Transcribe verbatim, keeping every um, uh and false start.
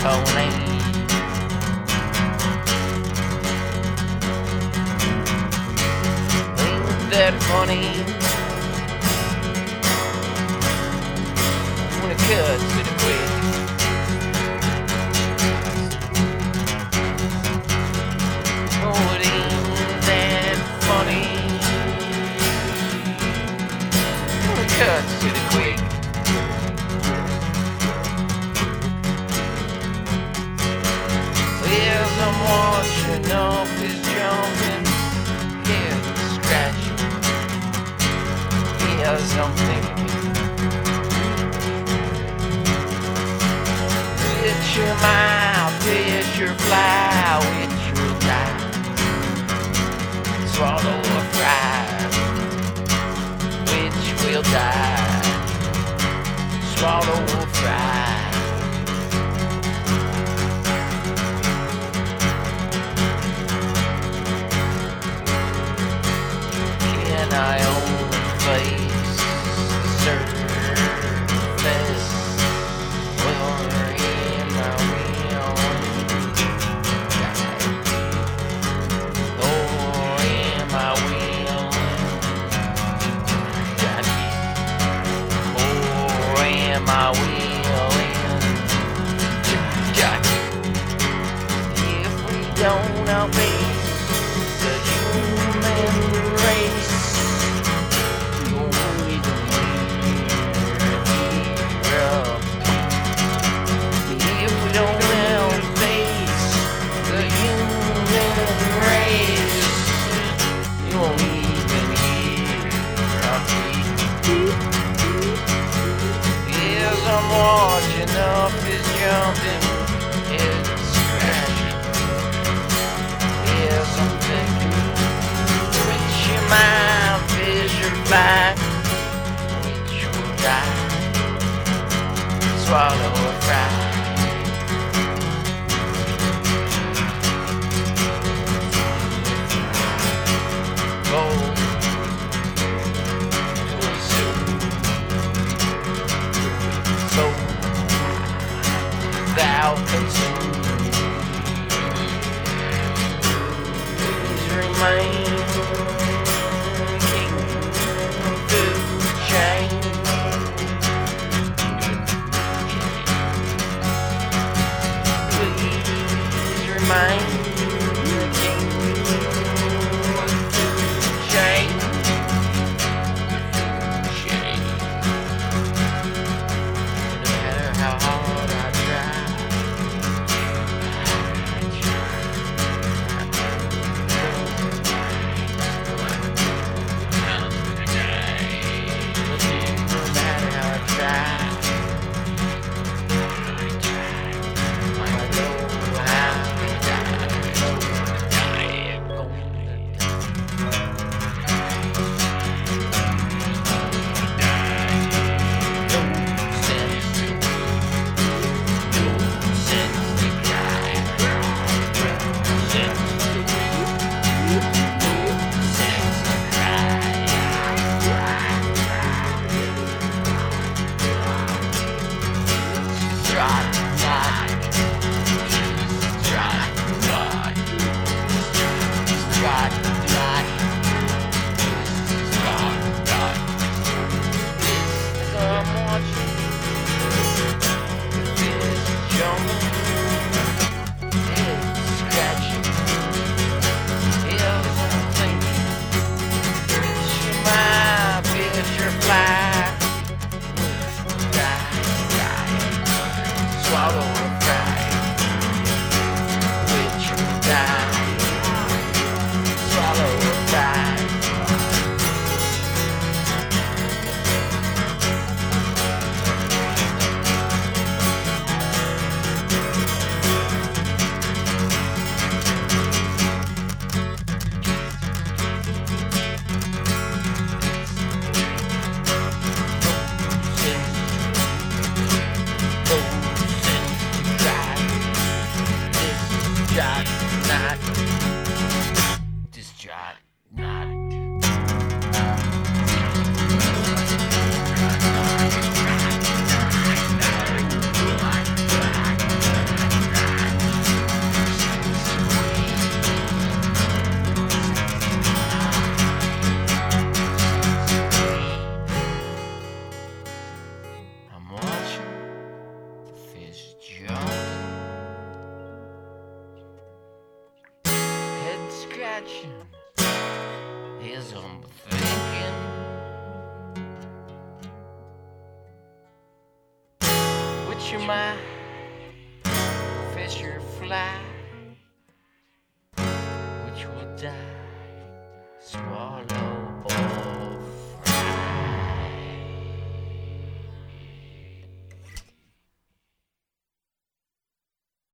honey. Ain't that funny? When it cuts to the quick. Oh, it ain't that funny. When it cuts to the quick. Yes, I'm washing off his jumping, yeah, scratching. Yes, I'm thinking, which your mouth, which your fly, which will die, swallow or fry, which will die, swallow or fry. I only face the surface. Well, am I real? Oh, am I willing? Oh, am I willing? If we don't obey the human race, I'm watching up his jumping, his scratching. Yes, I'm thinking, which your mind is your fly, which will die, swallow or fry. Gold. Thou consumed. Please remain king of food chain. Please remain king of food chain. No matter how hard I try. Swallow or fry, which will die. Swallow or fry. Sit, go, sit. imagine is I'm thinking. Which you might fish or fly, which will die, swallow.